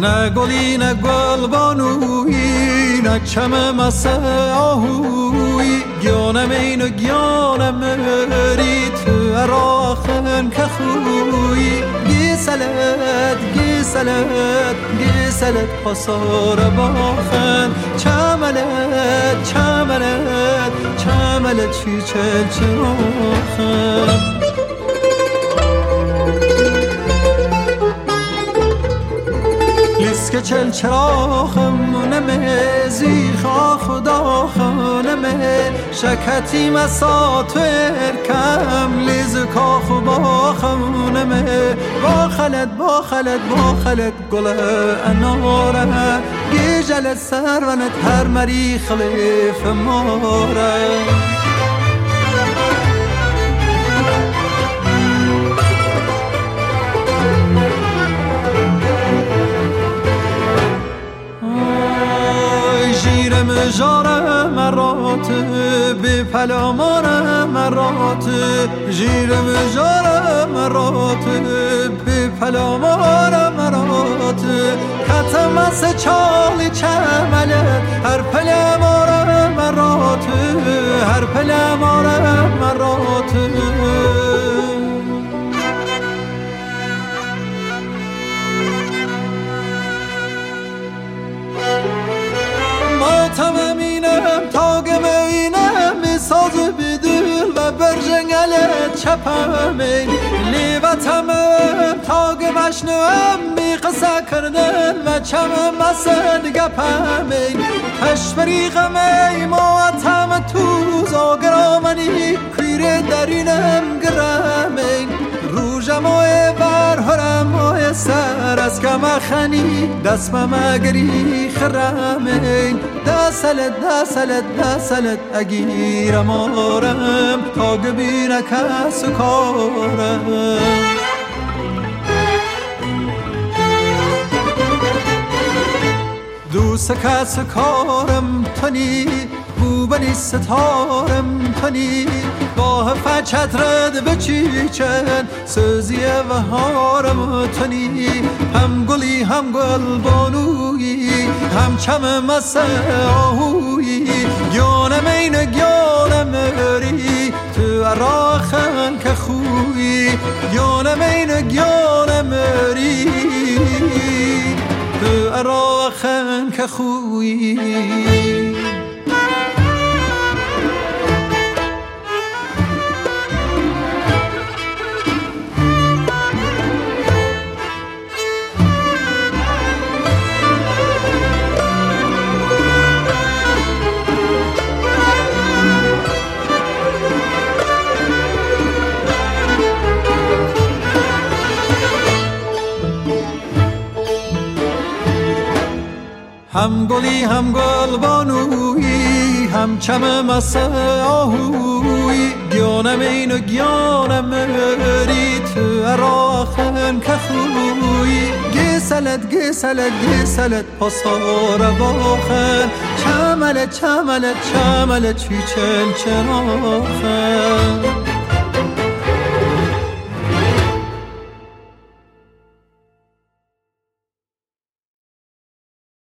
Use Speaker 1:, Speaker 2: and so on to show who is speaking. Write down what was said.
Speaker 1: نه گلی نه گل بانویی نه چم مسه آهویی گیانم این و گیانم مری تو اراخن که خویی گیسلت گیسلت گیسلت پاسار باخن چملت چملت چملت چی چل چراخن لیسک چل چراخم نمه زیخا خدا خانمه شکتی مسات ارکم لیز کاخ باخم نمه باخلت باخلت باخلت گل اناره گیجل سرونت هر مری خلیف ماره جاره مرات بی پلامار مرات جیرم جاره مرات بی پلامار مرات کتم از چالی چمله هر پلامار مرات هر پلامار مرات تمامینم تاگم اینم ساز بدل و برجنگلت چپمین لیوتم تاگم اشنوم می قصه کردن و چمم مسد گپمین تشبریقم ای مواتم تو زاگرامنی کویر درینم گرمین روژم و برهرم و سر از کم خنی دست مگری خرمین دسلت دسلت دسلت اگیرم آرم تا گبینه کس کارم دوست کس کارم تنی بوبنی ستارم تنی با فچت رد بچیچن سوزی و هارم تنی هم گلی هم گل بانویی هم چم مسه آهویی گیانم این گیانم مری تو اراخن که خویی گیانم این گیانم مری تو اراخن که خویی هم گلی هم گل بانویی هم چم مسه آهویی گیانم این و گیانم مری تو اراخن که خویی گیسلت گیسلت گیسلت پاسار باخن چملت چملت چملت چی چل چراخن